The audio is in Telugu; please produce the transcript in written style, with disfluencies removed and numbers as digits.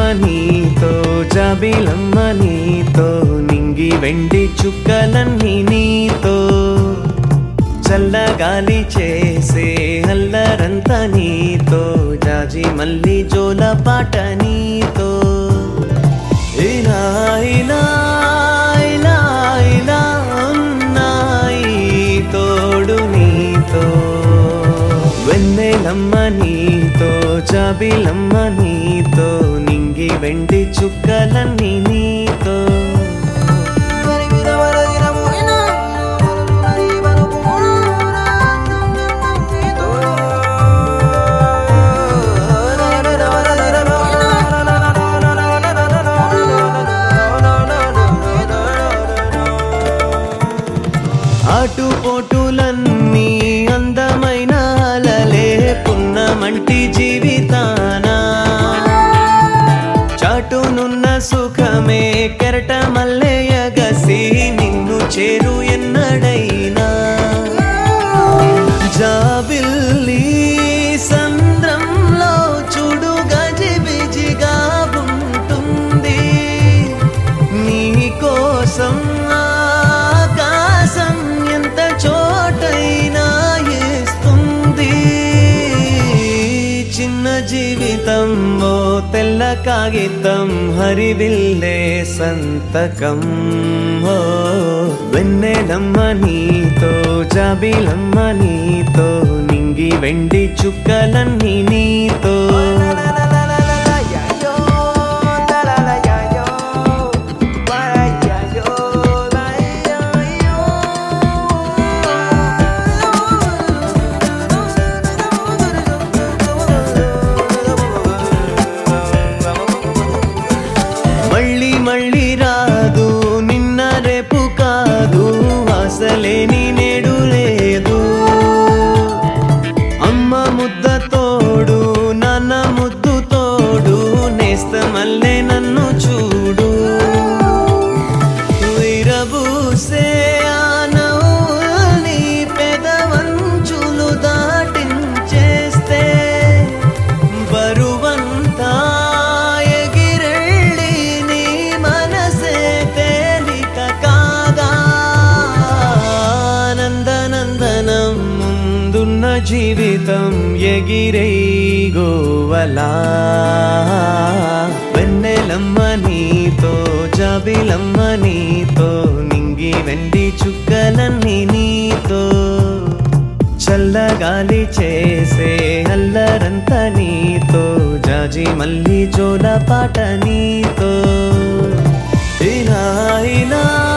నీతో జాబిలమ్మ నీతో నింగి వెండి చుక్కలన్నీ నీతో చల్లగాలి చేసే అల్లరంతా నీతో జాజి మల్లి జోల పాట నీతో ఇలా ఇలా ఇలా ఇలా ఉన్నాయి తోడు నీతో వెన్నెలమ్మ నీతో జాబిలమ్మ నీతో నింగి వెండి చుక్కలన్నీ నీతో ఆటుపోటులన్నీ అందమైన అలలే పున్నమంటి జీవితాన చాటునున్న సుఖమే కెరట మల్లె ఎగసి నిన్ను చేరు ఎన్నడైనా జాబిల్లి సంద్రంలో చూడు గజిబిజిగా ఉంటుంది నీ కోసం జీవితం ఓ తెల్ల కాగితం హరివిల్లే సంతకం ఓ వెన్నెలమ్మ నీతో జాబిలమ్మ నీతో నింగి వెండి చుక్కలన్నీ నీతో మళ్ళీ రాదు నిన్న రేపు కాదు అసలేని నేడు లేదు అమ్మ ముద్ద తోడు నాన్న ముద్దు తోడు నేస్తమల్లే నన్ను చూడు విరబూసే ఆనవుల్ని పెదవంచులు దాటించేస్తే బరువంతా జీవితం ఎగిరై గోవలా వెన్నెలమ్మ నీతో జాబిలమ్మ నీతో నింగి వెండి చుక్కలన్నీ నీతో చల్లగాలి చేసే అల్లరంతా నీతో జాజి మల్లి జోల పాట నీతో ఇలా ఇలా